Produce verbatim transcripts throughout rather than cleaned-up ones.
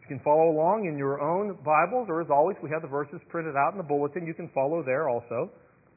You can follow along in your own Bibles, or as always, we have the verses printed out in the bulletin. You can follow there also.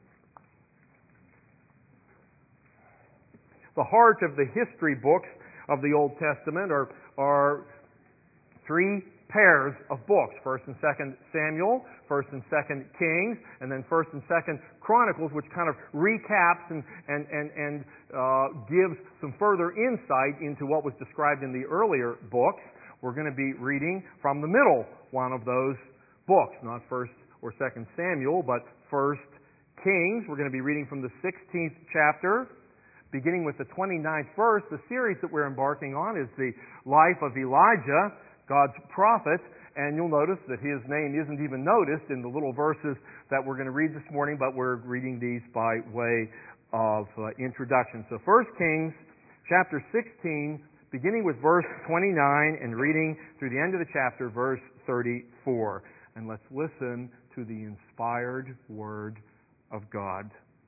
The heart of the history books of the Old Testament are, are three pairs of books. First and Second Samuel, First and Second Kings, and then First and Second Chronicles, which kind of recaps and, and, and, and uh, gives some further insight into what was described in the earlier books. We're going to be reading from the middle one of those books, not First or Second Samuel, but First Kings. We're going to be reading from the sixteenth chapter, beginning with the twenty-ninth verse. The series that we're embarking on is the life of Elijah, God's prophet, and you'll notice that his name isn't even noticed in the little verses that we're going to read this morning, but we're reading these by way of uh, introduction. So First Kings chapter sixteen, beginning with verse twenty-nine and reading through the end of the chapter, verse thirty-four. And let's listen to the inspired Word of God.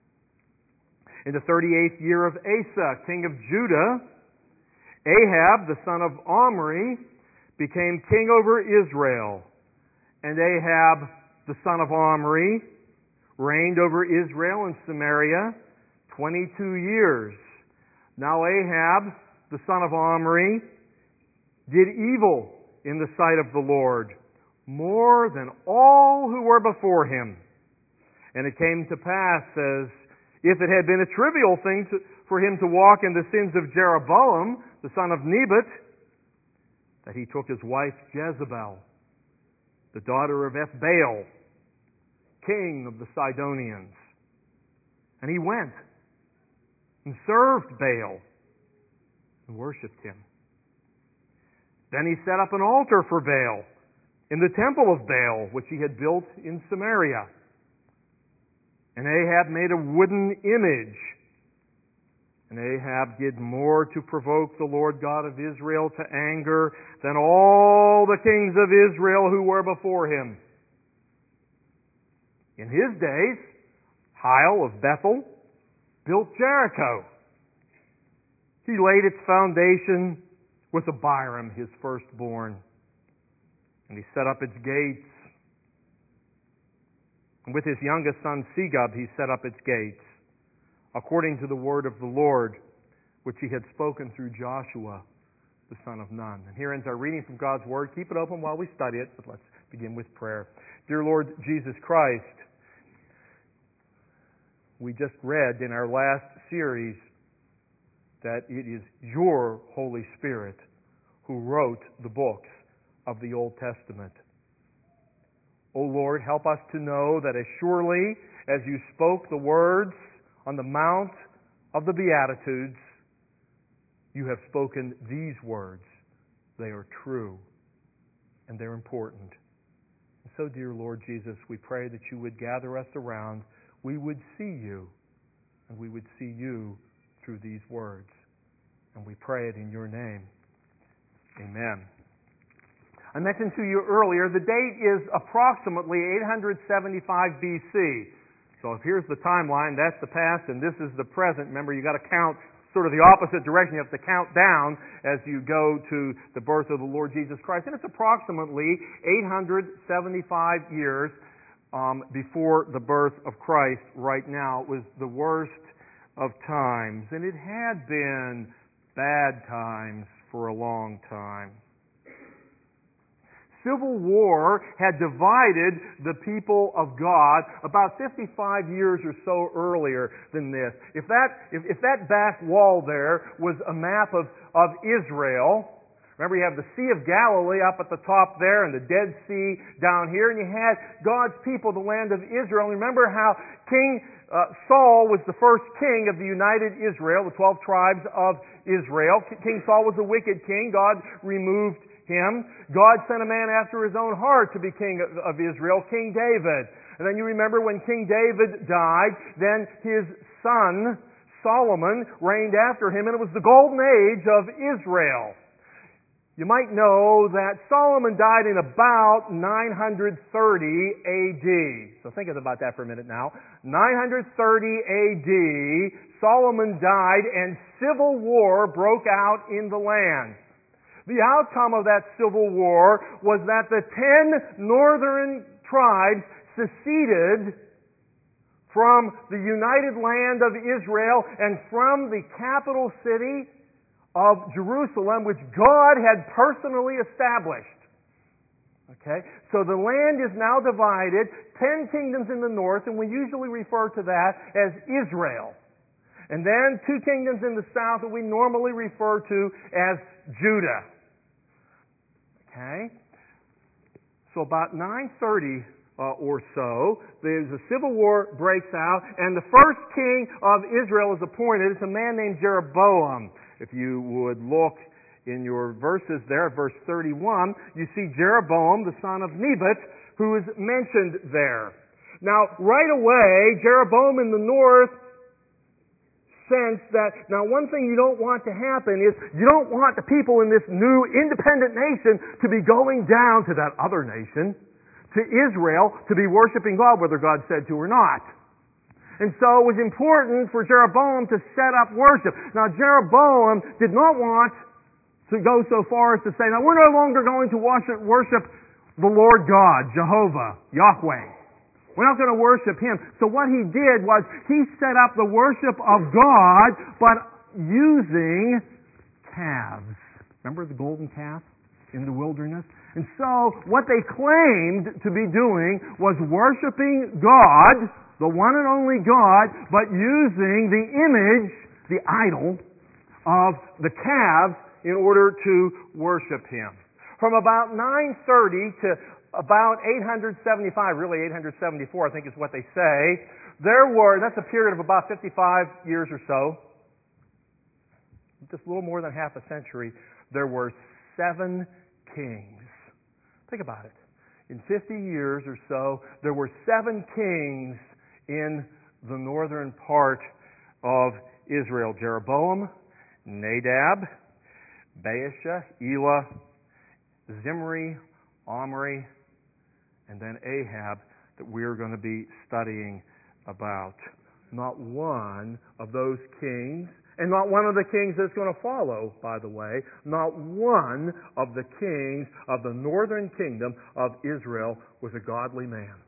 In the thirty-eighth year of Asa, king of Judah, Ahab, the son of Omri, became king over Israel. And Ahab, the son of Omri, reigned over Israel and Samaria twenty-two years. Now Ahab, the son of Omri, did evil in the sight of the Lord, more than all who were before him. And it came to pass, as if it had been a trivial thing to, for him to walk in the sins of Jeroboam, the son of Nebat, that he took his wife Jezebel, the daughter of Ethbaal, king of the Sidonians. And he went and served Baal and worshipped him. Then he set up an altar for Baal in the temple of Baal, which he had built in Samaria. And Ahab made a wooden image. And Ahab did more to provoke the Lord God of Israel to anger than all the kings of Israel who were before him. In his days, Hiel of Bethel built Jericho. He laid its foundation with Abiram, his firstborn. And he set up its gates. And with his youngest son Segub he set up its gates, according to the word of the Lord, which he had spoken through Joshua, the son of Nun. And here ends our reading from God's Word. Keep it open while we study it, but let's begin with prayer. Dear Lord Jesus Christ, we just read in our last series that it is your Holy Spirit who wrote the books of the Old Testament. O Lord, help us to know that as surely as you spoke the words on the Mount of the Beatitudes, you have spoken these words. They are true and they're important. And so, dear Lord Jesus, we pray that you would gather us around. We would see you, and we would see you through these words. And we pray it in your name. Amen. I mentioned to you earlier, the date is approximately eight seventy-five B C. So if here's the timeline, that's the past and this is the present. Remember, you've got to count sort of the opposite direction. You have to count down as you go to the birth of the Lord Jesus Christ. And it's approximately eight seventy-five years um, before the birth of Christ right now. It was the worst of times. And it had been bad times for a long time. Civil war had divided the people of God about fifty-five years or so earlier than this. If that, if, if that back wall there was a map of, of Israel, remember you have the Sea of Galilee up at the top there and the Dead Sea down here, and you had God's people, the land of Israel. And remember how King uh, Saul was the first king of the united Israel, the twelve tribes of Israel. King Saul was a wicked king. God removed him. God sent a man after his own heart to be king of Israel, King David. And then you remember when King David died, then his son Solomon reigned after him, and it was the golden age of Israel. You might know that Solomon died in about nine thirty A D. So think about that for a minute now. nine thirty A D, Solomon died and civil war broke out in the land. The outcome of that civil war was that the ten northern tribes seceded from the united land of Israel and from the capital city of Jerusalem, which God had personally established. Okay? So the land is now divided, ten kingdoms in the north, and we usually refer to that as Israel. And then two kingdoms in the south that we normally refer to as Judah. Okay? So about nine thirty Uh, or so, there's a civil war breaks out, and the first king of Israel is appointed. It's a man named Jeroboam. If you would look in your verses there, verse thirty-one, you see Jeroboam, the son of Nebat, who is mentioned there. Now, right away, Jeroboam in the north sense that, now one thing you don't want to happen is you don't want the people in this new independent nation to be going down to that other nation, to Israel, to be worshiping God, whether God said to or not. And so it was important for Jeroboam to set up worship. Now Jeroboam did not want to go so far as to say, now we're no longer going to worship, worship the Lord God, Jehovah, Yahweh. We're not going to worship Him. So what he did was he set up the worship of God, but using calves. Remember the golden calf in the wilderness? And so, what they claimed to be doing was worshiping God, the one and only God, but using the image, the idol, of the calves in order to worship Him. From about nine thirty to about eight seventy-five, really eight seventy-four, I think is what they say, there were, that's a period of about fifty-five years or so, just a little more than half a century, there were seven kings. Think about it. In fifty years or so, there were seven kings in the northern part of Israel. Jeroboam, Nadab, Baasha, Elah, Zimri, Omri, and then Ahab that we're going to be studying about. Not one of those kings, and not one of the kings that's going to follow, by the way, not one of the kings of the northern kingdom of Israel was a godly man.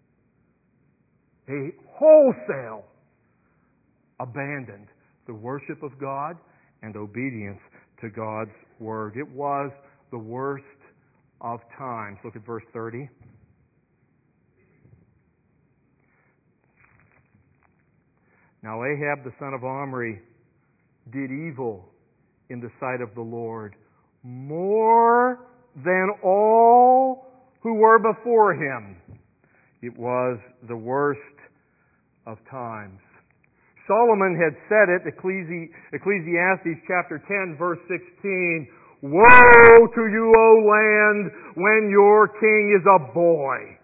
He wholesale abandoned the worship of God and obedience to God's word. It was the worst of times. Look at verse thirty. Now Ahab the son of Omri did evil in the sight of the Lord more than all who were before him. It was the worst of times. Solomon had said it, Ecclesi- Ecclesiastes chapter ten, verse sixteen, "Woe to you, O land, when your king is a boy.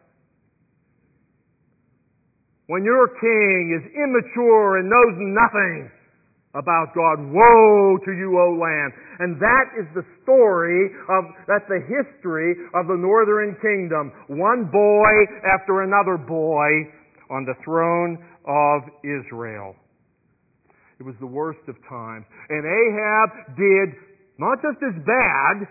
When your king is immature and knows nothing about God. Woe to you, O land." And that is the story of, that's the history of the northern kingdom. One boy after another boy on the throne of Israel. It was the worst of times. And Ahab did not just as bad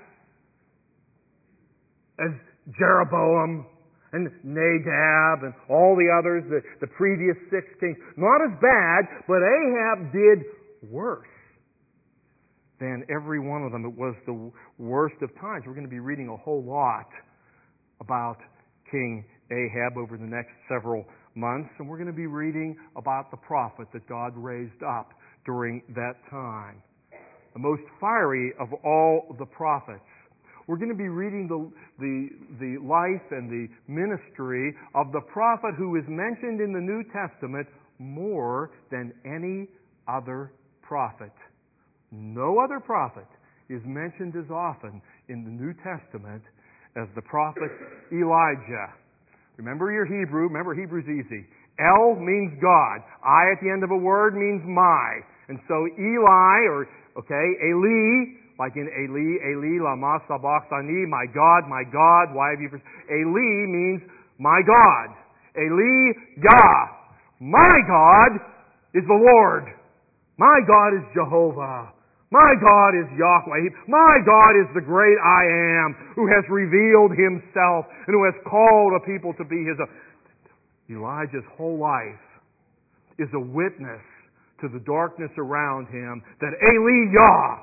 as Jeroboam and Nadab and all the others, the, the previous six kings. Not as bad, but Ahab did worse than every one of them. It was the worst of times. We're going to be reading a whole lot about King Ahab over the next several months, and we're going to be reading about the prophet that God raised up during that time. The most fiery of all the prophets. We're going to be reading the, the, the life and the ministry of the prophet who is mentioned in the New Testament more than any other prophet. No other prophet is mentioned as often in the New Testament as the prophet Elijah. Remember your Hebrew. Remember, Hebrew's easy. El means God. I at the end of a word means my. And so Eli, or, okay, Eli, like in Eli, Eli, lama sabachthani, my God, my God, why have you... Eli means my God. Eli, Yah. My God is the Lord. My God is Jehovah. My God is Yahweh. My God is the great I am, who has revealed Himself and who has called a people to be His own. Elijah's whole life is a witness to the darkness around him that Eli Yah,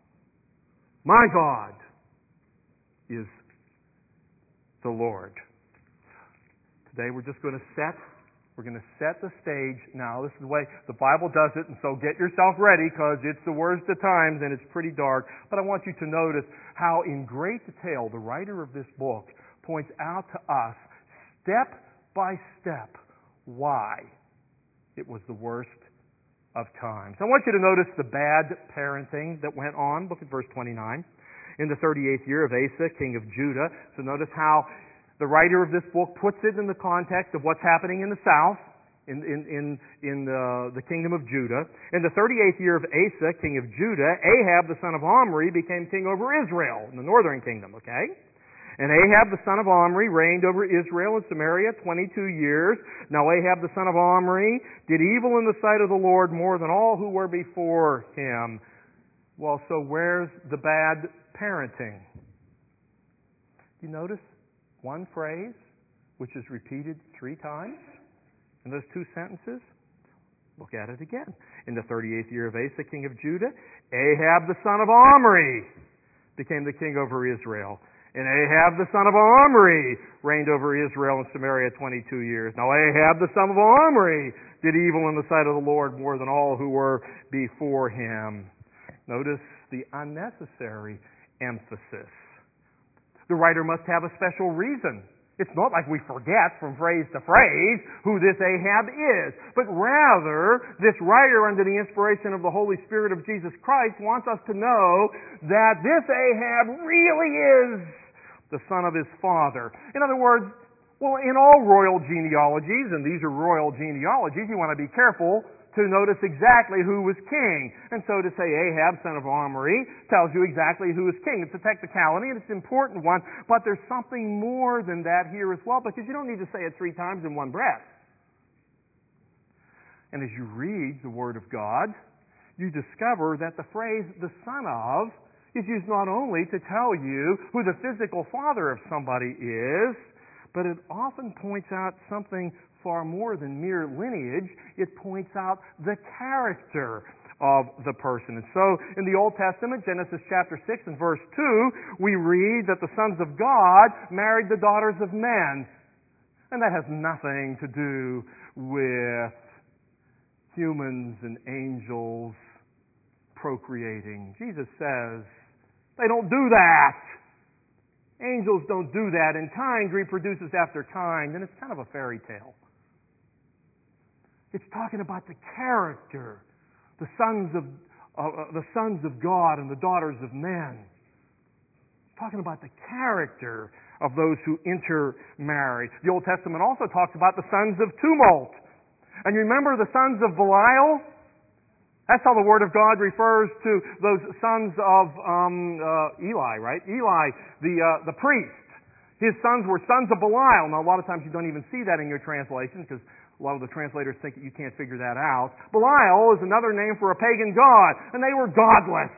my God, is the Lord. Today we're just going to set, we're going to set the stage now. This is the way the Bible does it, and so get yourself ready because it's the worst of times and it's pretty dark. But I want you to notice how in great detail the writer of this book points out to us, step by step, why it was the worst of times. I want you to notice the bad parenting that went on. Look at verse twenty-nine. In the thirty-eighth year of Asa, king of Judah. So notice how the writer of this book puts it in the context of what's happening in the south, in, in, in, in the, the kingdom of Judah. In the thirty-eighth year of Asa, king of Judah, Ahab, the son of Omri, became king over Israel, in the northern kingdom, okay? And Ahab, the son of Omri, reigned over Israel and Samaria twenty-two years. Now Ahab, the son of Omri, did evil in the sight of the Lord more than all who were before him. Well, so where's the bad parenting? You notice one phrase which is repeated three times in those two sentences? Look at it again. In the thirty-eighth year of Asa, king of Judah, Ahab, the son of Omri, became the king over Israel. And Ahab, the son of Omri, reigned over Israel and Samaria twenty-two years. Now Ahab, the son of Omri, did evil in the sight of the Lord more than all who were before him. Notice the unnecessary emphasis. The writer must have a special reason. It's not like we forget from phrase to phrase who this Ahab is, but rather this writer, under the inspiration of the Holy Spirit of Jesus Christ, wants us to know that this Ahab really is the son of his father. In other words, well, in all royal genealogies, and these are royal genealogies, you want to be careful to notice exactly who was king. And so to say Ahab, son of Omri, tells you exactly who is king. It's a technicality, and it's an important one, but there's something more than that here as well, because you don't need to say it three times in one breath. And as you read the Word of God, you discover that the phrase, the son of, is used not only to tell you who the physical father of somebody is, but it often points out something far more than mere lineage. It points out the character of the person. And so, in the Old Testament, Genesis chapter six and verse two, we read that the sons of God married the daughters of men. And that has nothing to do with humans and angels procreating. Jesus says, they don't do that. Angels don't do that, and kind reproduces after kind, and it's kind of a fairy tale. It's talking about the character, the sons of uh, the sons of God and the daughters of men. It's talking about the character of those who intermarry. The Old Testament also talks about the sons of tumult. And you remember the sons of Belial? That's how the Word of God refers to those sons of um, uh, Eli, right? Eli, the uh, the priest. His sons were sons of Belial. Now, a lot of times you don't even see that in your translation because a lot of the translators think that you can't figure that out. Belial is another name for a pagan god, and they were godless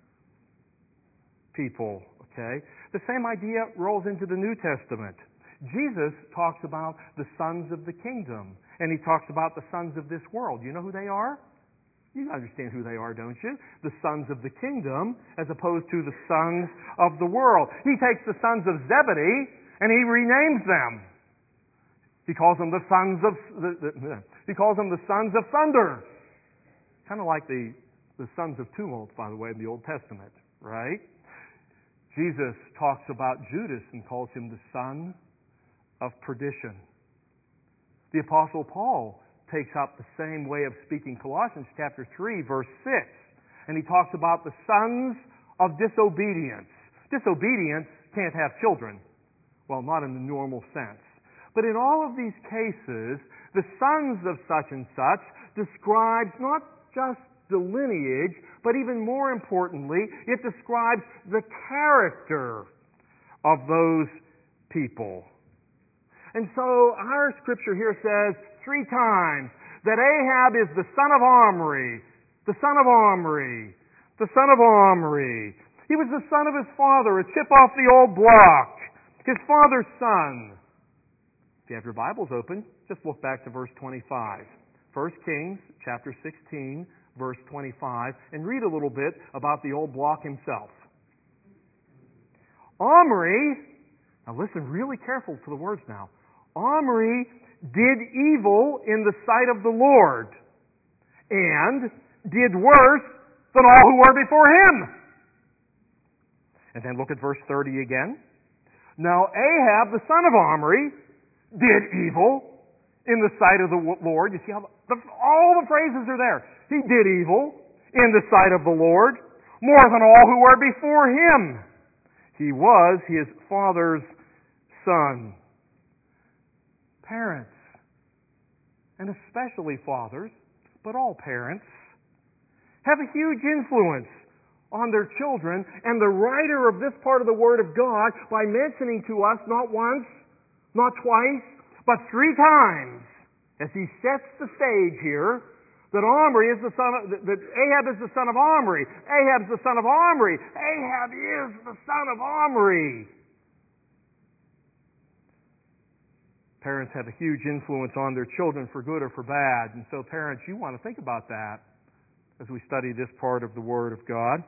people, okay? The same idea rolls into the New Testament. Jesus talks about the sons of the kingdom, and he talks about the sons of this world. You know who they are? You understand who they are, don't you? The sons of the kingdom as opposed to the sons of the world. He takes the sons of Zebedee and he renames them. He calls them the sons of the, the, he calls them the sons of thunder. Kind of like the, the sons of tumult, by the way, in the Old Testament, right? Jesus talks about Judas and calls him the son of perdition. The Apostle Paul takes up the same way of speaking. Colossians chapter three, verse six. And he talks about the sons of disobedience. Disobedience can't have children. Well, not in the normal sense. But in all of these cases, the sons of such and such describes not just the lineage, but even more importantly, it describes the character of those people. And so our scripture here says three times that Ahab is the son of Omri, the son of Omri, the son of Omri. He was the son of his father, a chip off the old block, his father's son. If you have your Bibles open, just look back to verse twenty-five. First Kings chapter sixteen, verse twenty-five, and read a little bit about the old block himself. Omri, now listen really careful to the words now. Omri did evil in the sight of the Lord, and did worse than all who were before him. And then look at verse thirty again. Now Ahab, the son of Omri, did evil in the sight of the Lord. You see how the, all the phrases are there. He did evil in the sight of the Lord more than all who were before him. He was his father's son. Parents, and especially fathers, but all parents, have a huge influence on their children, and the writer of this part of the Word of God, by mentioning to us not once, not twice, but three times, as he sets the stage here, that Omri is the son of, that Ahab is the son of Omri. Ahab's the son of Omri. Ahab is the son of Omri. Parents have a huge influence on their children for good or for bad. And so parents, you want to think about that as we study this part of the Word of God.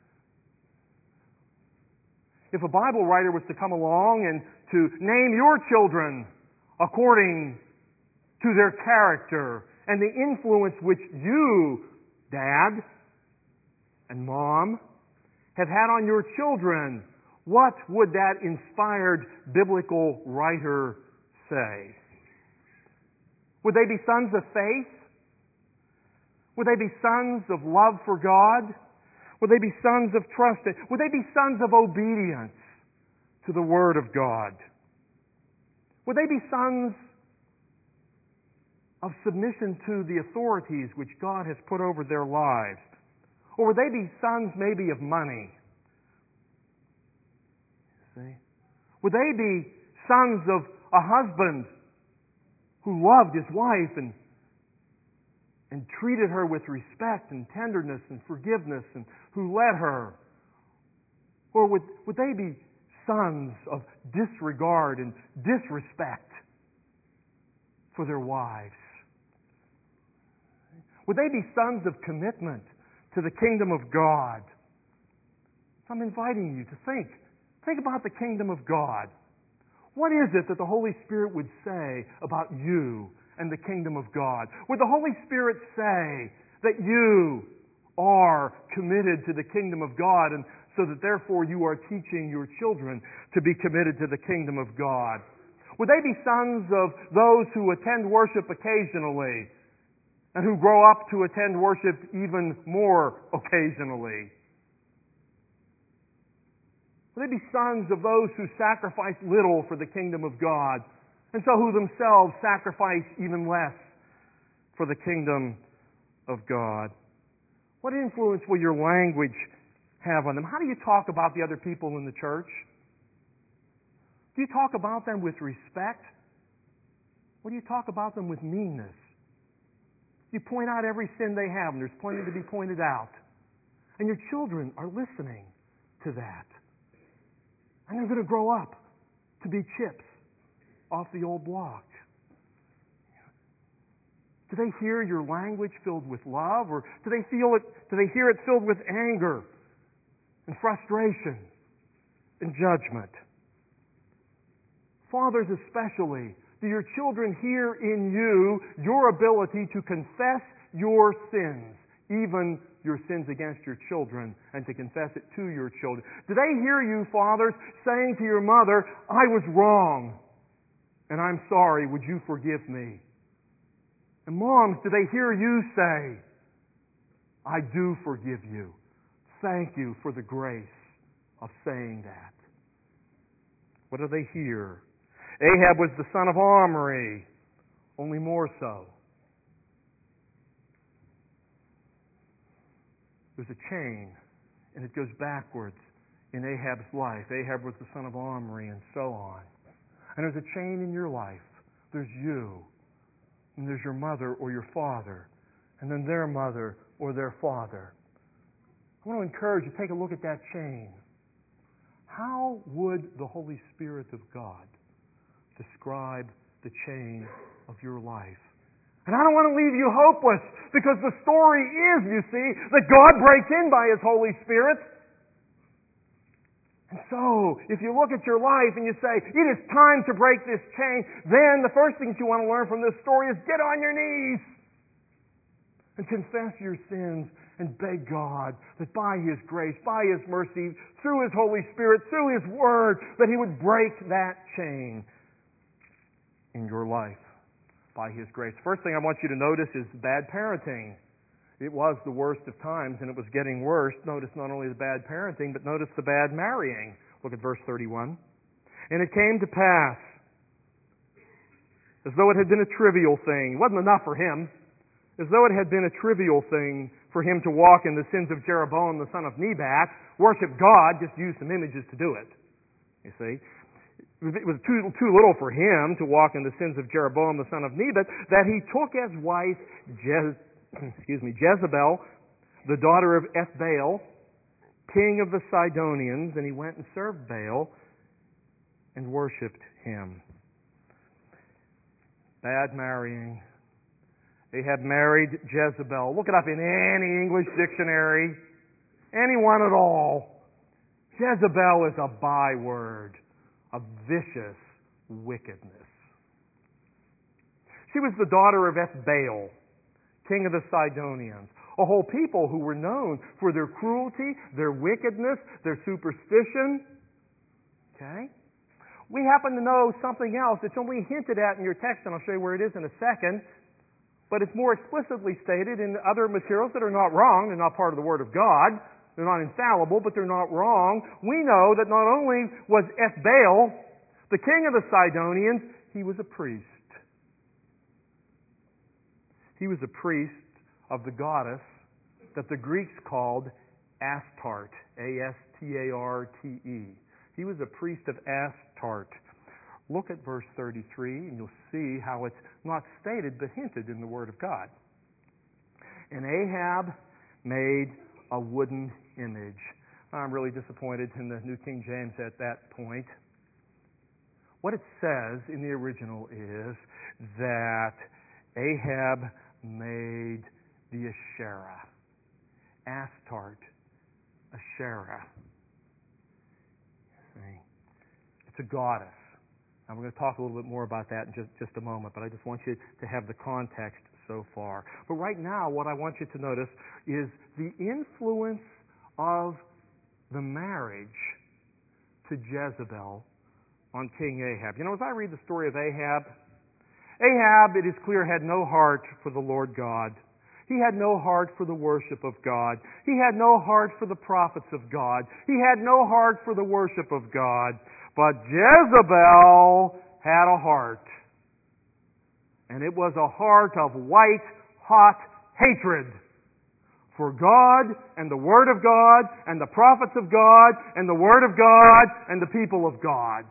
If a Bible writer was to come along and to name your children according to their character and the influence which you, Dad and Mom, have had on your children, what would that inspired biblical writer say? Would they be sons of faith? Would they be sons of love for God? Would they be sons of trust? Would they be sons of obedience to the Word of God? Would they be sons of submission to the authorities which God has put over their lives? Or would they be sons maybe of money? See? Would they be sons of a husband who loved his wife and and treated her with respect and tenderness and forgiveness, and who led her? Or would, would they be sons of disregard and disrespect for their wives? Would they be sons of commitment to the kingdom of God? I'm inviting you to think. Think about the kingdom of God. What is it that the Holy Spirit would say about you and the kingdom of God? Would the Holy Spirit say that you are committed to the kingdom of God, and so that therefore you are teaching your children to be committed to the kingdom of God? Would they be sons of those who attend worship occasionally and who grow up to attend worship even more occasionally? Would they be sons of those who sacrifice little for the kingdom of God, and so who themselves sacrifice even less for the kingdom of God? What influence will your language have on them? How do you talk about the other people in the church? Do you talk about them with respect? Or do you talk about them with meanness? You point out every sin they have, and there's plenty to be pointed out. And your children are listening to that. And they're going to grow up to be chips off the old block. Do they hear your language filled with love, or do they feel it? Do they hear it filled with anger and frustration and judgment? Fathers especially, do your children hear in you your ability to confess your sins, even your sins against your children, and to confess it to your children? Do they hear you, fathers, saying to your mother, "I was wrong, and I'm sorry, would you forgive me?" And moms, do they hear you say, "I do forgive you. Thank you for the grace of saying that"? What do they hear? Ahab was the son of Omri, only more so. There's a chain, and it goes backwards in Ahab's life. Ahab was the son of Omri, and so on. And there's a chain in your life. There's you, and there's your mother or your father, and then their mother or their father. I want to encourage you, take a look at that chain. How would the Holy Spirit of God describe the chain of your life? And I don't want to leave you hopeless, because the story is, you see, that God breaks in by His Holy Spirit. And so, if you look at your life and you say, it is time to break this chain, then the first thing you want to learn from this story is get on your knees and confess your sins and beg God that by His grace, by His mercy, through His Holy Spirit, through His Word, that He would break that chain in your life by His grace. First thing I want you to notice is bad parenting. It was the worst of times, and it was getting worse. Notice not only the bad parenting, but notice the bad marrying. Look at verse thirty-one. And it came to pass, as though it had been a trivial thing. It wasn't enough for him. As though it had been a trivial thing for him to walk in the sins of Jeroboam the son of Nebat, worship God, just use some images to do it. You see? It was too, too little for him to walk in the sins of Jeroboam the son of Nebat, that he took as wife Je- excuse me, Jezebel, the daughter of Ethbaal, king of the Sidonians, and he went and served Baal and worshipped him. Bad marrying. Ahab married Jezebel. Look it up in any English dictionary. Anyone at all. Jezebel is a byword of vicious wickedness. She was the daughter of Ethbaal, king of the Sidonians, a whole people who were known for their cruelty, their wickedness, their superstition. Okay? We happen to know something else. It's only hinted at in your text, and I'll show you where it is in a second. But it's more explicitly stated in other materials that are not wrong. They're not part of the Word of God. They're not infallible, but they're not wrong. We know that not only was Ethbaal, the king of the Sidonians, he was a priest. He was a priest of the goddess that the Greeks called Astarte, A S T A R T E. He was a priest of Astarte. Look at verse thirty-three, and you'll see how it's not stated but hinted in the Word of God. And Ahab made a wooden image. I'm really disappointed in the New King James at that point. What it says in the original is that Ahab made the Asherah. Astarte, Asherah. See? It's a goddess. And we're going to talk a little bit more about that in just, just a moment, but I just want you to have the context so far. But right now, what I want you to notice is the influence of the marriage to Jezebel on King Ahab. You know, as I read the story of Ahab, Ahab, it is clear, had no heart for the Lord God. He had no heart for the worship of God. He had no heart for the prophets of God. He had no heart for the worship of God. But Jezebel had a heart. And it was a heart of white, hot hatred for God and the Word of God and the prophets of God and the Word of God and the people of God.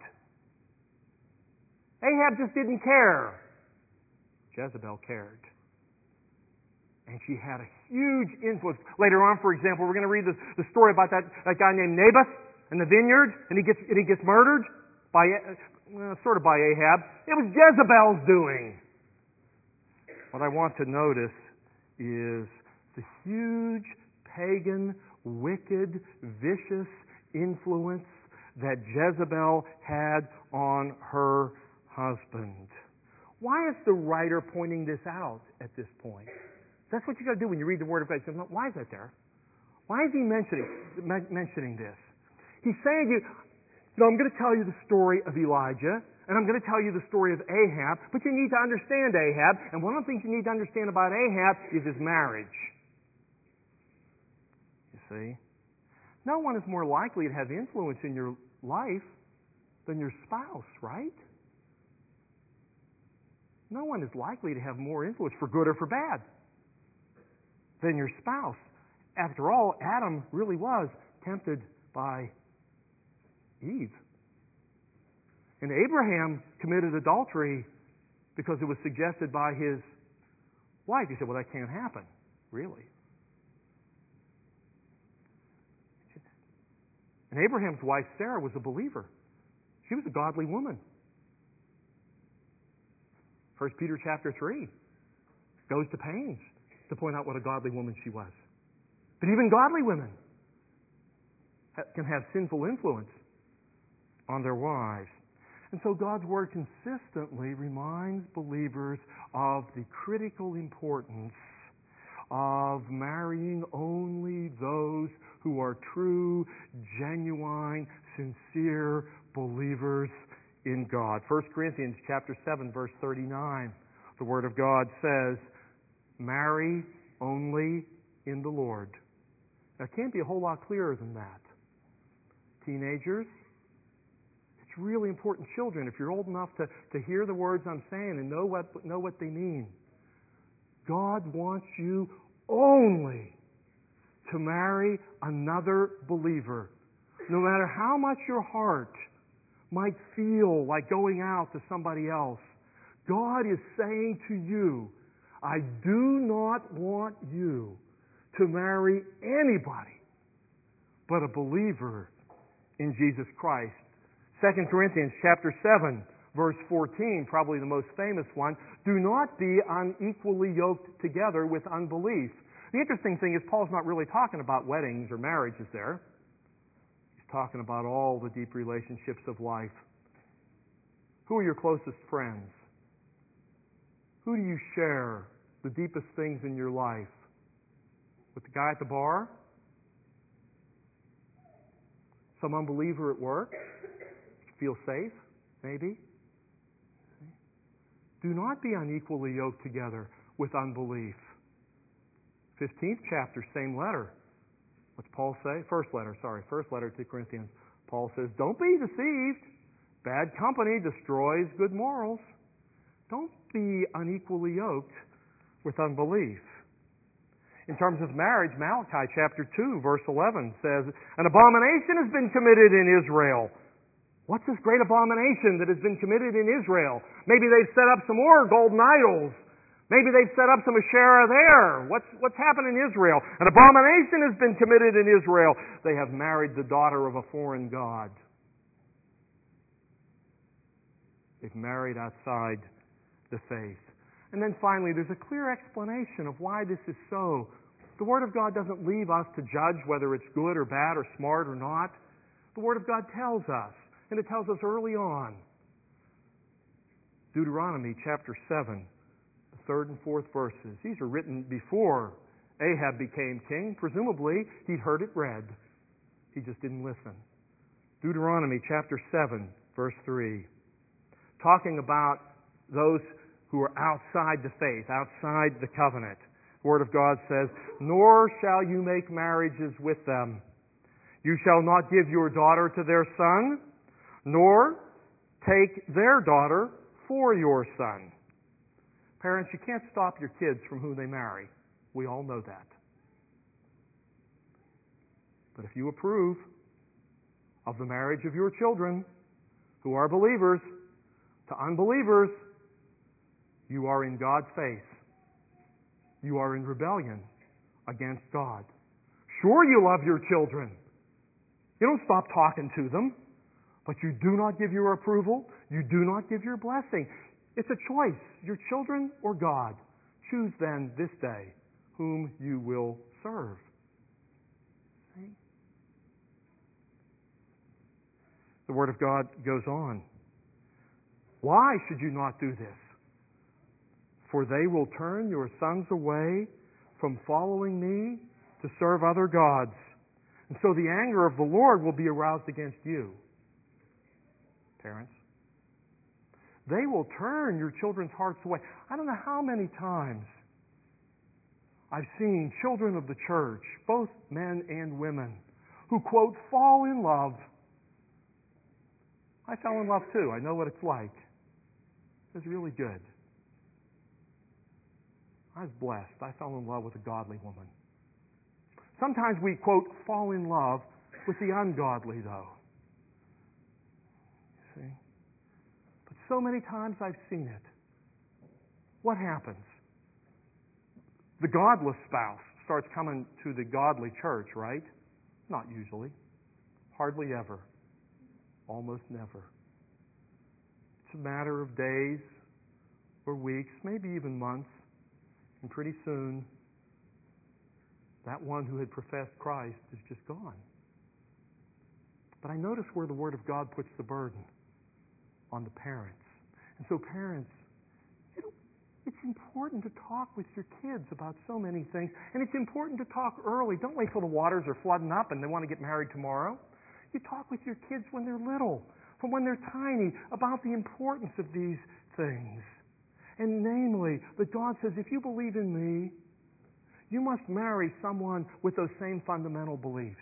Ahab just didn't care. Jezebel cared. And she had a huge influence. Later on, for example, we're going to read the, the story about that, that guy named Naboth in the vineyard, and he gets and he gets murdered by well, sort of by Ahab. It was Jezebel's doing. What I want to notice is the huge pagan, wicked, vicious influence that Jezebel had on her husband. Why is the writer pointing this out at this point? That's what you got to do when you read the Word of God. Why is that there? Why is he mentioning mentioning this? He's saying, you know, I'm going to tell you the story of Elijah, and I'm going to tell you the story of Ahab, but you need to understand Ahab, and one of the things you need to understand about Ahab is his marriage. You see? No one is more likely to have influence in your life than your spouse, right? No one is likely to have more influence, for good or for bad, than your spouse. After all, Adam really was tempted by Eve. And Abraham committed adultery because it was suggested by his wife. You said, well, that can't happen. Really? And Abraham's wife, Sarah, was a believer. She was a godly woman. First Peter chapter three goes to pains to point out what a godly woman she was. But even godly women can have sinful influence on their wives. And so God's Word consistently reminds believers of the critical importance of marrying only those who are true, genuine, sincere believers in God. First Corinthians chapter seven, verse thirty-nine, the Word of God says, marry only in the Lord. Now, it can't be a whole lot clearer than that. Teenagers, it's really important. Children, if you're old enough to, to hear the words I'm saying and know what, know what they mean, God wants you only to marry another believer. No matter how much your heart might feel like going out to somebody else, God is saying to you, I do not want you to marry anybody but a believer in Jesus Christ. Second Corinthians chapter seven, verse fourteen, probably the most famous one, do not be unequally yoked together with unbelief. The interesting thing is Paul's not really talking about weddings or marriages there. He's talking about all the deep relationships of life. Who are your closest friends? Who do you share the deepest things in your life? With the guy at the bar? Some unbeliever at work? Feel safe? Maybe? Do not be unequally yoked together with unbelief. fifteenth chapter, same letter. What's Paul say? First letter, sorry. First letter to Corinthians. Paul says, don't be deceived. Bad company destroys good morals. Don't be unequally yoked with unbelief. In terms of marriage, Malachi chapter two, verse eleven says, an abomination has been committed in Israel. What's this great abomination that has been committed in Israel? Maybe they've set up some more golden idols. Maybe they've set up some Asherah there. What's, what's happened in Israel? An abomination has been committed in Israel. They have married the daughter of a foreign god. They've married outside the faith. And then finally, there's a clear explanation of why this is so. The Word of God doesn't leave us to judge whether it's good or bad or smart or not. The Word of God tells us, and it tells us early on. Deuteronomy chapter seven, the third and fourth verses. These are written before Ahab became king. Presumably, he'd heard it read. He just didn't listen. Deuteronomy chapter seven, verse three. Talking about those who are outside the faith, outside the covenant. The Word of God says, nor shall you make marriages with them. You shall not give your daughter to their son, nor take their daughter for your son. Parents, you can't stop your kids from who they marry. We all know that. But if you approve of the marriage of your children, who are believers, to unbelievers, you are in God's face. You are in rebellion against God. Sure, you love your children. You don't stop talking to them. But you do not give your approval. You do not give your blessing. It's a choice. Your children or God. Choose then this day whom you will serve. See? The Word of God goes on. Why should you not do this? For they will turn your sons away from following me to serve other gods. And so the anger of the Lord will be aroused against you. Parents. They will turn your children's hearts away. I don't know how many times I've seen children of the church, both men and women, who, quote, fall in love. I fell in love too. I know what it's like. It was really good. I was blessed. I fell in love with a godly woman. Sometimes we, quote, fall in love with the ungodly, though. You see? But so many times I've seen it. What happens? The godless spouse starts coming to the godly church, right? Not usually. Hardly ever. Almost never. It's a matter of days or weeks, maybe even months, and pretty soon that one who had professed Christ is just gone. But I notice where the Word of God puts the burden on the parents. And so parents, you know, it's important to talk with your kids about so many things. And it's important to talk early. Don't wait till the waters are flooding up and they want to get married tomorrow. You talk with your kids when they're little, from when they're tiny, about the importance of these things. And namely, that God says, if you believe in me, you must marry someone with those same fundamental beliefs.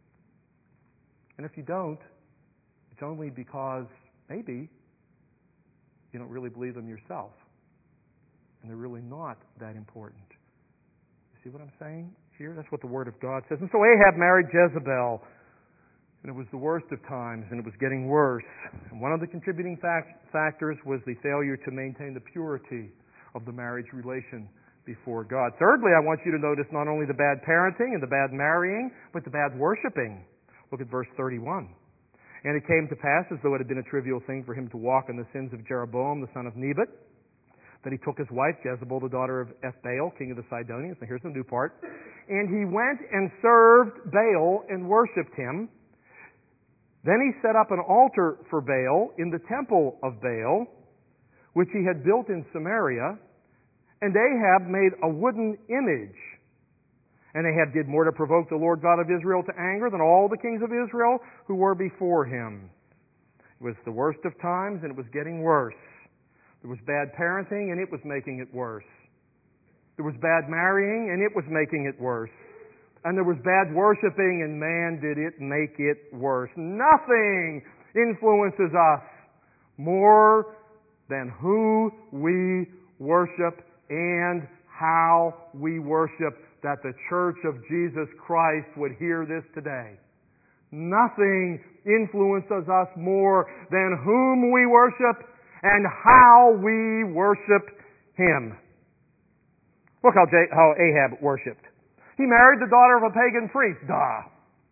And if you don't, it's only because maybe you don't really believe them yourself. And they're really not that important. You see what I'm saying here? That's what the Word of God says. And so Ahab married Jezebel. And it was the worst of times, and it was getting worse. And one of the contributing fact- factors was the failure to maintain the purity of the marriage relation before God. Thirdly, I want you to notice not only the bad parenting and the bad marrying, but the bad worshiping. Look at verse thirty-one. And it came to pass, as though it had been a trivial thing for him to walk in the sins of Jeroboam, the son of Nebat, that he took his wife Jezebel, the daughter of Ethbaal, king of the Sidonians. Now here's the new part. And he went and served Baal and worshipped him. Then he set up an altar for Baal in the temple of Baal, which he had built in Samaria, and Ahab made a wooden image. And Ahab did more to provoke the Lord God of Israel to anger than all the kings of Israel who were before him. It was the worst of times, and it was getting worse. There was bad parenting, and it was making it worse. There was bad marrying, and it was making it worse. And there was bad worshiping, and man, did it make it worse. Nothing influences us more than who we worship and how we worship, that the Church of Jesus Christ would hear this today. Nothing influences us more than whom we worship and how we worship Him. Look how, J- how Ahab worshipped. He married the daughter of a pagan priest. Duh.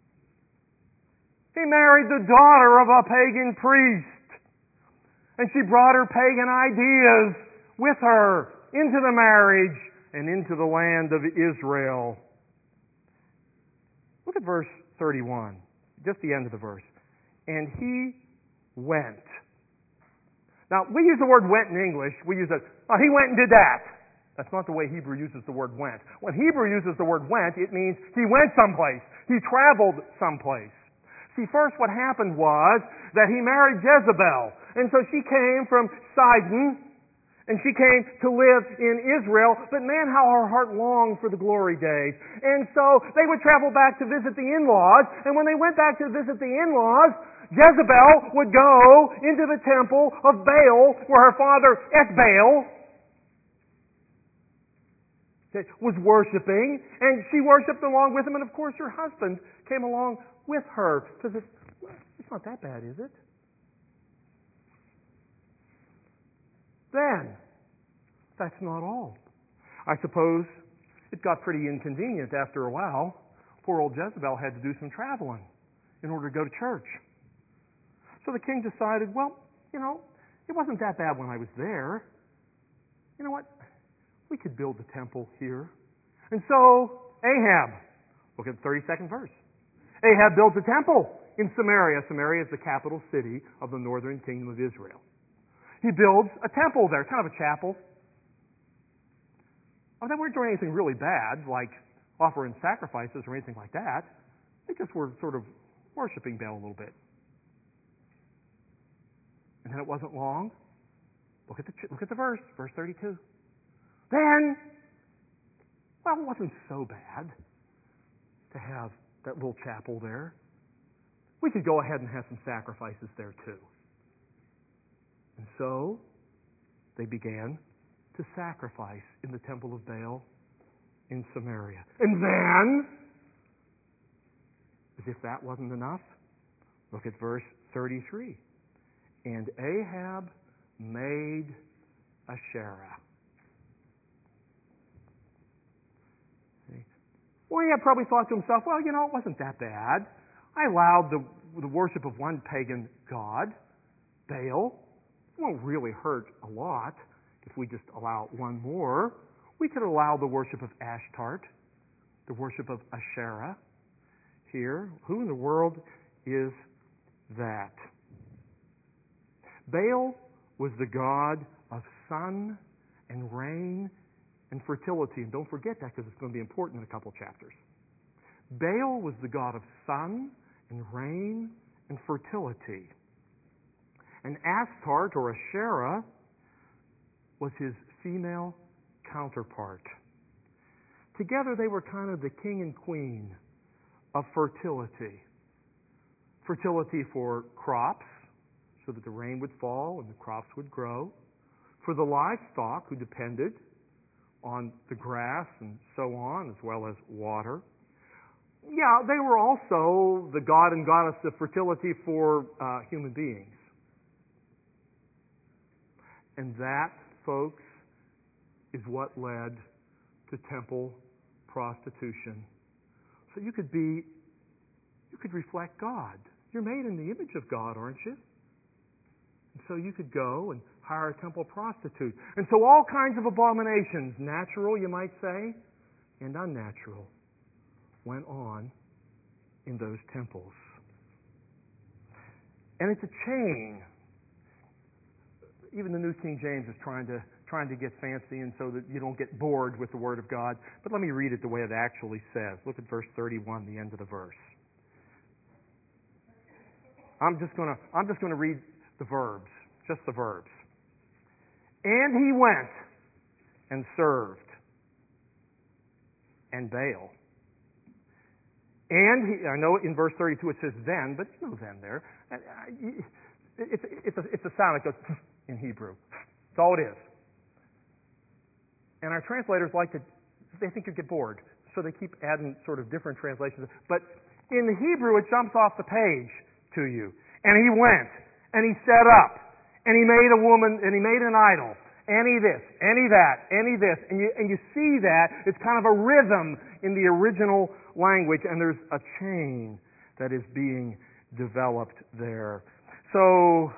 He married the daughter of a pagan priest. And she brought her pagan ideas with her into the marriage and into the land of Israel. Look at verse thirty-one, just the end of the verse. And he went. Now, we use the word went in English. We use it, oh, he went and did that. That's not the way Hebrew uses the word went. When Hebrew uses the word went, it means he went someplace. He traveled someplace. See, first what happened was that he married Jezebel. And so she came from Sidon, and she came to live in Israel. But man, how her heart longed for the glory days. And so they would travel back to visit the in-laws. And when they went back to visit the in-laws, Jezebel would go into the temple of Baal, where her father Ethbaal was worshiping, and she worshipped along with him, and of course her husband came along with her. Because it's, it's not that bad, is it? Then, that's not all. I suppose it got pretty inconvenient after a while. Poor old Jezebel had to do some traveling in order to go to church. So the king decided, well, you know, it wasn't that bad when I was there. You know what? We could build the temple here. And so, Ahab, look at the thirty-second verse. Ahab built a temple in Samaria. Samaria is the capital city of the northern kingdom of Israel. He builds a temple there, kind of a chapel. Oh, they weren't doing anything really bad, like offering sacrifices or anything like that. They just were sort of worshiping Baal a little bit. And then it wasn't long. Look at the look at the verse, verse thirty-two. Then, well, it wasn't so bad to have that little chapel there. We could go ahead and have some sacrifices there too. And so, they began to sacrifice in the temple of Baal in Samaria. And then, as if that wasn't enough, look at verse thirty-three. And Ahab made Asherah. Well, he had probably thought to himself, well, you know, it wasn't that bad. I allowed the the worship of one pagan god, Baal. It won't really hurt a lot if we just allow one more. We could allow the worship of Ashtart, the worship of Asherah here. Who in the world is that? Baal was the god of sun and rain and fertility. And don't forget that, because it's going to be important in a couple chapters. Baal was the god of sun and rain and fertility. And Astarte, or Asherah, was his female counterpart. Together they were kind of the king and queen of fertility. Fertility for crops, so that the rain would fall and the crops would grow. For the livestock, who depended on the grass and so on, as well as water. Yeah, they were also the god and goddess of fertility for uh, human beings. And that, folks, is what led to temple prostitution. So you could be, you could reflect God. You're made in the image of God, aren't you? And so you could go and hire a temple prostitute. And so all kinds of abominations, natural, you might say, and unnatural, went on in those temples. And it's a chain. Even the New King James is trying to trying to get fancy and so that you don't get bored with the Word of God. But let me read it the way it actually says. Look at verse thirty-one, the end of the verse. I'm just gonna I'm just gonna read the verbs, just the verbs. And he went and served, and Baal. And he, I know in verse thirty-two it says then, but there's no then there. It's, it's, a, it's a sound that goes in Hebrew. That's all it is. And our translators like to, they think you get bored, so they keep adding sort of different translations. But in the Hebrew, it jumps off the page to you. And he went, and he set up, and he made a woman, and he made an idol. Any this, any that, any this. And you, and you see that. It's kind of a rhythm in the original language, and there's a chain that is being developed there. So,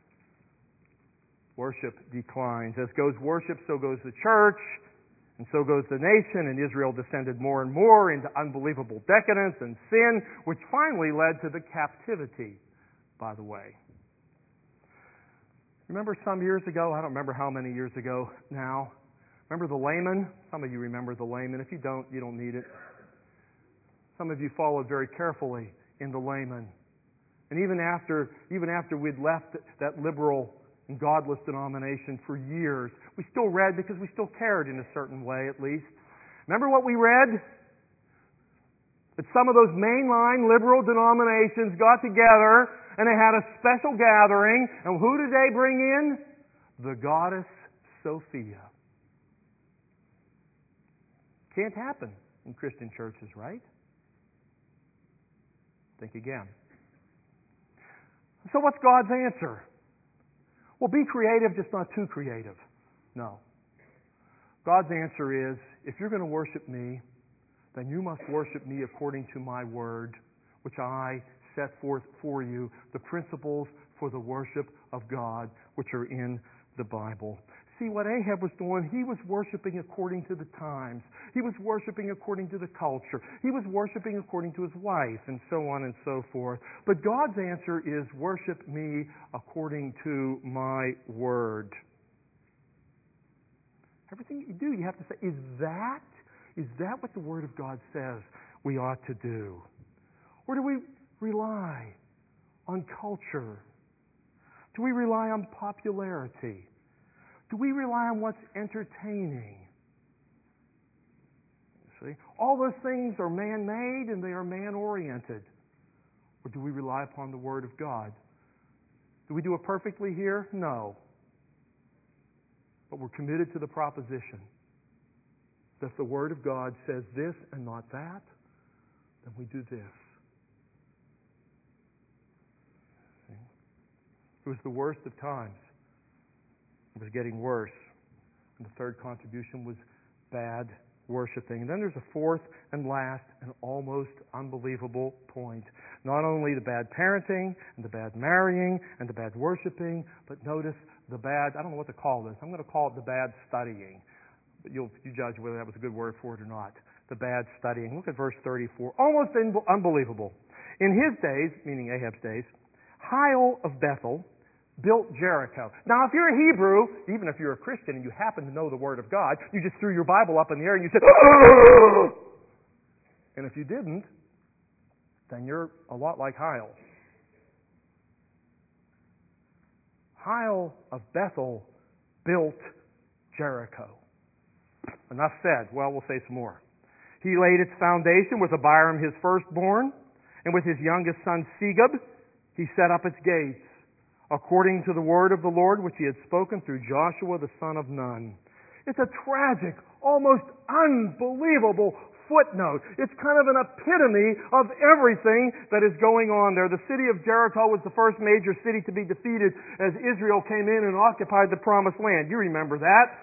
worship declines. As goes worship, so goes the church, and so goes the nation, and Israel descended more and more into unbelievable decadence and sin, which finally led to the captivity, by the way. Remember some years ago, I don't remember how many years ago now, remember the layman? Some of you remember the layman. If you don't, you don't need it. Some of you followed very carefully in the layman. And even after, even after we'd left that liberal and godless denomination for years, we still read because we still cared in a certain way at least. Remember what we read? That some of those mainline liberal denominations got together and they had a special gathering, and who did they bring in? The goddess Sophia. Can't happen in Christian churches, right? Think again. So what's God's answer? Well, be creative, just not too creative. No. God's answer is, if you're going to worship me, then you must worship me according to my word, which I set forth for you, the principles for the worship of God, which are in the Bible. See, what Ahab was doing, he was worshiping according to the times. He was worshiping according to the culture. He was worshiping according to his wife, and so on and so forth. But God's answer is, worship me according to my word. Everything you do, you have to say, is that, is that what the Word of God says we ought to do? Or do we rely on culture? Do we rely on popularity? Do we rely on what's entertaining? See, all those things are man-made and they are man-oriented. Or do we rely upon the Word of God? Do we do it perfectly here? No. But we're committed to the proposition that if the Word of God says this and not that, then we do this. See? It was the worst of times. It was getting worse. And the third contribution was bad worshiping. And then there's a fourth and last and almost unbelievable point. Not only the bad parenting and the bad marrying and the bad worshiping, but notice the bad, I don't know what to call this. I'm going to call it the bad studying. But you'll you judge whether that was a good word for it or not. The bad studying. Look at verse thirty-four. Almost unbelievable. In his days, meaning Ahab's days, Hiel of Bethel built Jericho. Now, if you're a Hebrew, even if you're a Christian and you happen to know the Word of God, you just threw your Bible up in the air and you said, "Oh!" And if you didn't, then you're a lot like Hiel. Hiel of Bethel built Jericho. Enough said. Well, we'll say some more. He laid its foundation with Abiram his firstborn, and with his youngest son Segub, he set up its gates, according to the word of the Lord which he had spoken through Joshua the son of Nun. It's a tragic, almost unbelievable footnote. It's kind of an epitome of everything that is going on there. The city of Jericho was the first major city to be defeated as Israel came in and occupied the promised land. You remember that.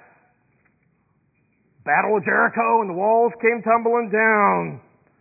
Battle of Jericho, and the walls came tumbling down.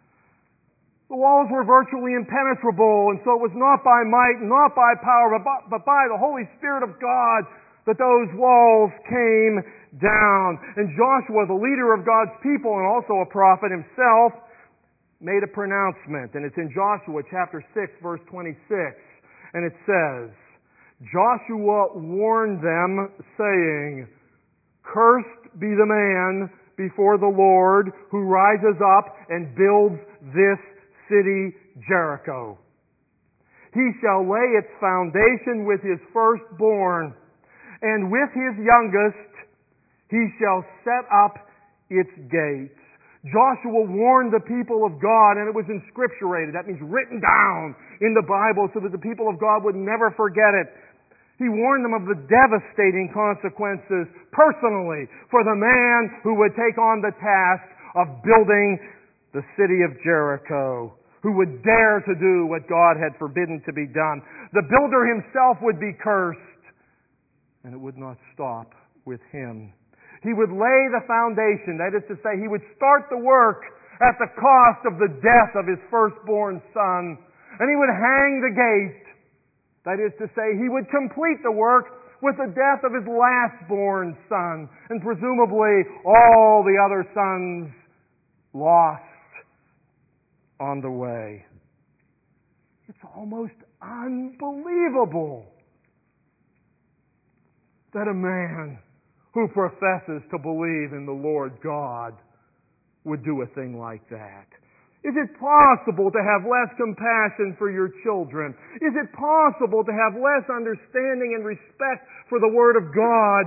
The walls were virtually impenetrable, and so it was not by might, not by power, but by, but by the Holy Spirit of God that those walls came down. And Joshua, the leader of God's people and also a prophet himself, made a pronouncement. And it's in Joshua chapter six, verse twenty-six. And it says, Joshua warned them, saying, "Cursed be the man before the Lord who rises up and builds this city Jericho. He shall lay its foundation with his firstborn, and with his youngest he shall set up its gates." Joshua warned the people of God, and it was inscripturated. That means written down in the Bible so that the people of God would never forget it. He warned them of the devastating consequences personally for the man who would take on the task of building the city of Jericho, who would dare to do what God had forbidden to be done. The builder himself would be cursed, and it would not stop with him. He would lay the foundation, that is to say, he would start the work at the cost of the death of his firstborn son, and he would hang the gate. That is to say, he would complete the work with the death of his last-born son, and presumably all the other sons lost on the way. It's almost unbelievable that a man who professes to believe in the Lord God would do a thing like that. Is it possible to have less compassion for your children? Is it possible to have less understanding and respect for the Word of God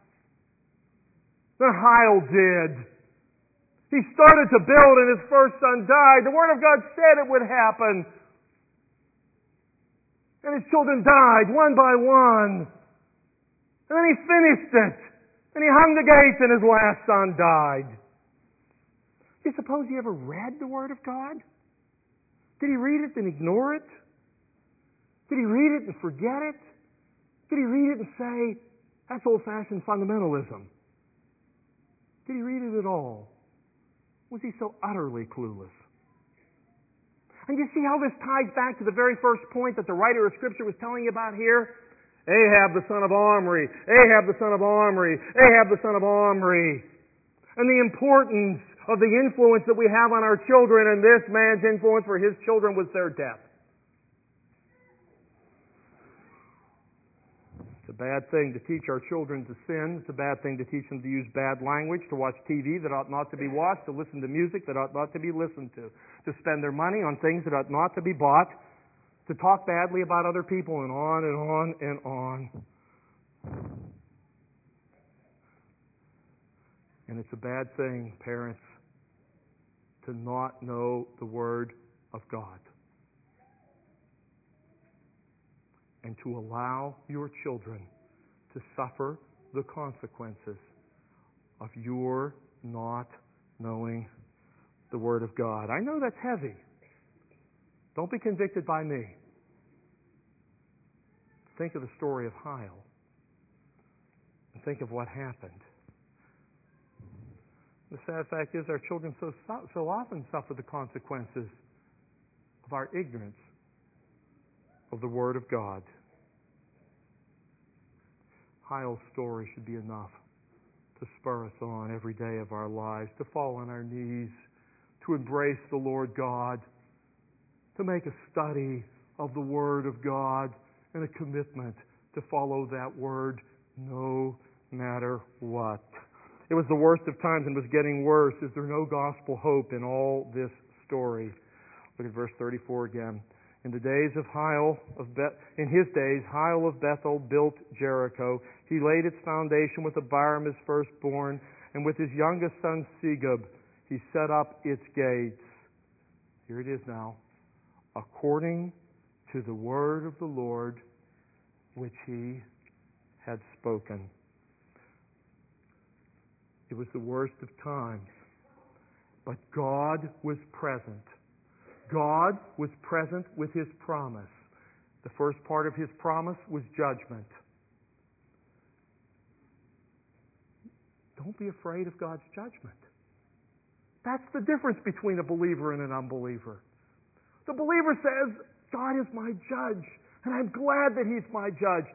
than Hiel did? He started to build and his first son died. The Word of God said it would happen. And his children died one by one. And then he finished it. And he hung the gates and his last son died. Do you suppose he ever read the Word of God? Did he read it and ignore it? Did he read it and forget it? Did he read it and say, "That's old-fashioned fundamentalism"? Did he read it at all? Was he so utterly clueless? And you see how this ties back to the very first point that the writer of Scripture was telling you about here? Ahab the son of Omri, Ahab the son of Omri, Ahab the son of Omri. And the importance of the influence that we have on our children, and this man's influence for his children was their death. It's a bad thing to teach our children to sin. It's a bad thing to teach them to use bad language, to watch T V that ought not to be watched, to listen to music that ought not to be listened to, to spend their money on things that ought not to be bought, to talk badly about other people, and on and on and on. And it's a bad thing, parents, to not know the Word of God and to allow your children to suffer the consequences of your not knowing the Word of God. I know that's heavy. Don't be convicted by me. Think of the story of Hiel and think of what happened. The sad fact is our children so, so often suffer the consequences of our ignorance of the Word of God. Hyle's story should be enough to spur us on every day of our lives, to fall on our knees, to embrace the Lord God, to make a study of the Word of God and a commitment to follow that Word no matter what. It was the worst of times and was getting worse. Is there no gospel hope in all this story? Look at verse thirty-four again. In the days of Hyle of Beth, in his days, Hyle of Bethel built Jericho. He laid its foundation with Abiram his firstborn, and with his youngest son Segub, he set up its gates. Here it is now. According to the word of the Lord, which he had spoken. It was the worst of times, but God was present. God was present with His promise. The first part of His promise was judgment. Don't be afraid of God's judgment. That's the difference between a believer and an unbeliever. The believer says, God is my judge, and I'm glad that He's my judge.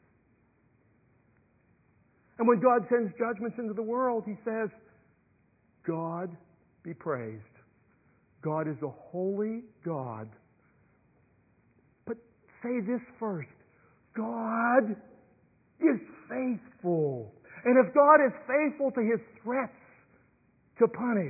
And when God sends judgments into the world, He says, God be praised. God is a holy God. But say this first. God is faithful. And if God is faithful to His threats to punish,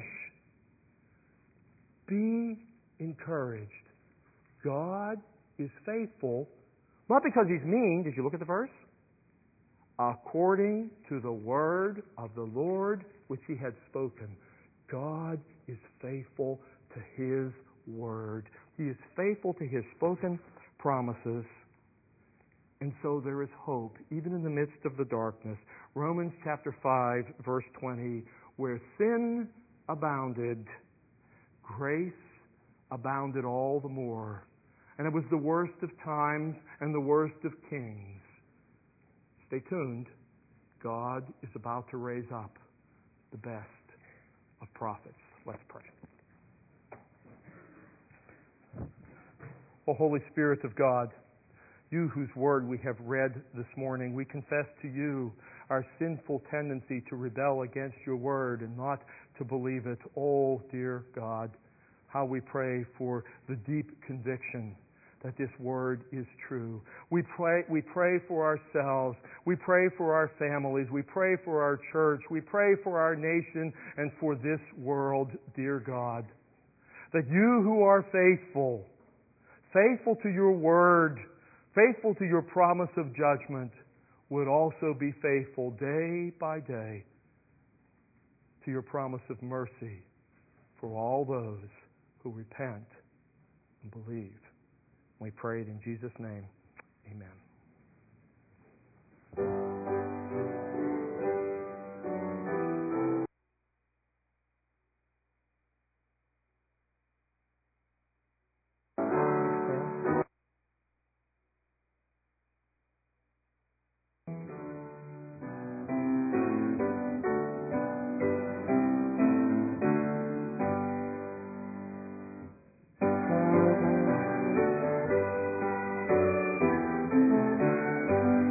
be encouraged. God is faithful, not because He's mean. Did you look at the verse? According to the word of the Lord which He had spoken. God is faithful to His word. He is faithful to His spoken promises. And so there is hope, even in the midst of the darkness. Romans chapter five, verse twenty, where sin abounded, grace abounded all the more. And it was the worst of times and the worst of kings. Stay tuned. God is about to raise up the best of prophets. Let's pray. O Holy Spirit of God, You whose word we have read this morning, we confess to You our sinful tendency to rebel against Your word and not to believe it. Oh, dear God, how we pray for the deep conviction that this word is true. We pray, we pray for ourselves. We pray for our families. We pray for our church. We pray for our nation and for this world, dear God, that You who are faithful, faithful to Your word, faithful to Your promise of judgment, would also be faithful day by day to Your promise of mercy for all those who repent and believe. We pray it in Jesus' name. Amen.